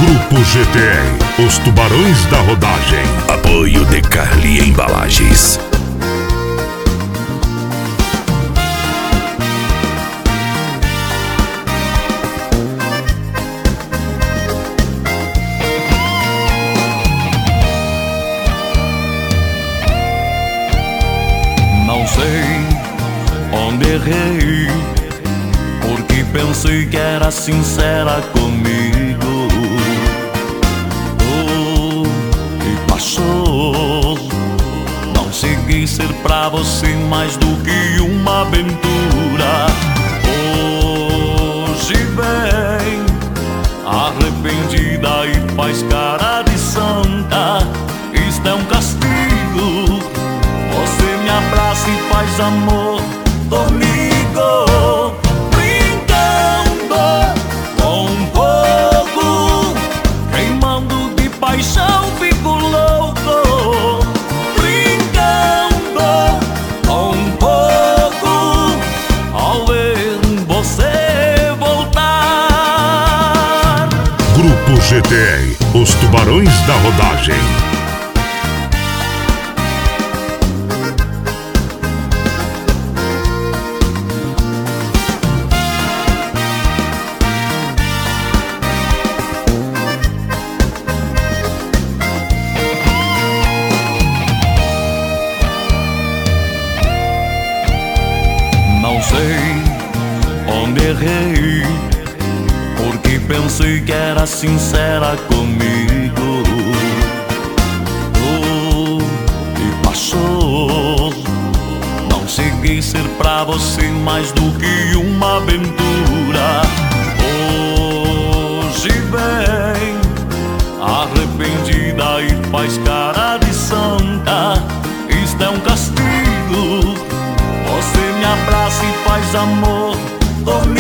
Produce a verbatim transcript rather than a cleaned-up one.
Grupo G T R, os tubarões da rodagem. Apoio de Carli Embalagens. Não sei onde errei, porque pensei que era sincera comigo. Oh, e passou. Não segui ser pra você mais do que uma aventura. Hoje vem arrependida e faz cara de santa. Isto é um castigo. Você me abraça e faz amor comigo, brincando com fogo, queimando de paixão, fico louco. Brincando com fogo, ao ver você voltar. Grupo G T R, os tubarões da rodagem. Não sei onde errei, porque pensei que era sincera comigo. Oh, e passou. Não segui ser pra você mais do que uma aventura. Hoje vem arrependida e faz cara de santa. Isto é um castigo. Você me abraça e faz amor comigo.